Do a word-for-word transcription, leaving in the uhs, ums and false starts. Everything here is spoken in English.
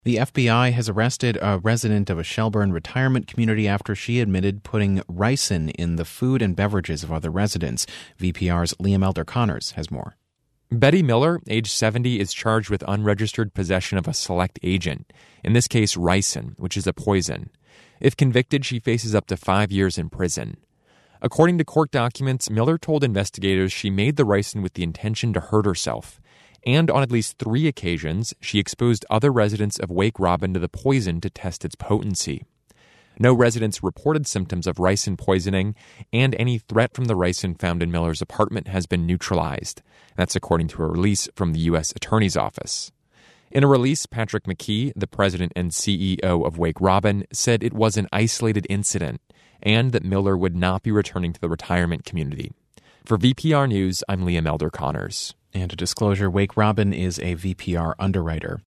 The F B I has arrested a resident of a Shelburne retirement community after she admitted putting ricin in the food and beverages of other residents. V P R's Liam Elder Connors has more. Betty Miller, age seventy, is charged with unregistered possession of a select agent, in this case ricin, which is a poison. If convicted, she faces up to five years in prison. According to court documents, Miller told investigators she made the ricin with the intention to hurt herself. And on at least three occasions, she exposed other residents of Wake Robin to the poison to test its potency. No residents reported symptoms of ricin poisoning, and any threat from the ricin found in Miller's apartment has been neutralized. That's according to a release from the U S Attorney's Office. In a release, Patrick McKee, the president and C E O of Wake Robin, said it was an isolated incident and that Miller would not be returning to the retirement community. For V P R News, I'm Liam Elder Connors. And a disclosure, Wake Robin is a V P R underwriter.